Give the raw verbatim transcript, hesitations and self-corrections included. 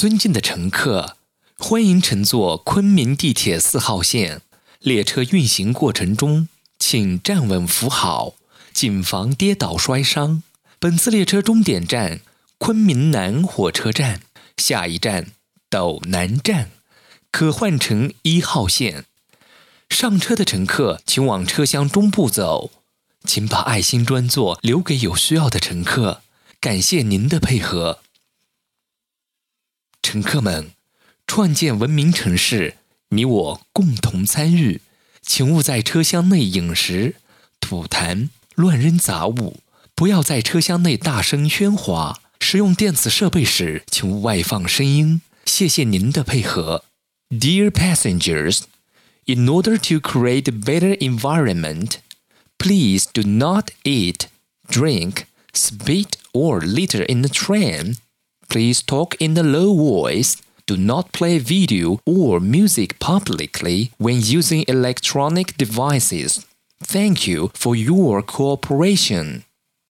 尊敬的乘客，欢迎乘坐昆明地铁四号线。列车运行过程中，请站稳扶好，谨防跌倒摔伤。本次列车终点站昆明南火车站，下一站斗南站，可换乘一号线。上车的乘客请往车厢中部走，请把爱心专座留给有需要的乘客，感谢您的配合。乘客们，创建文明城市，你我共同参与，请勿在车厢内饮食、吐痰、乱扔杂物，不要在车厢内大声喧哗，使用电子设备时请勿外放声音，谢谢您的配合。Dear passengers, in order to create a better environment, please do not eat, drink, spit or litter in the train. Please talk in a low voice. Do not play video or music publicly when using electronic devices. Thank you for your cooperation.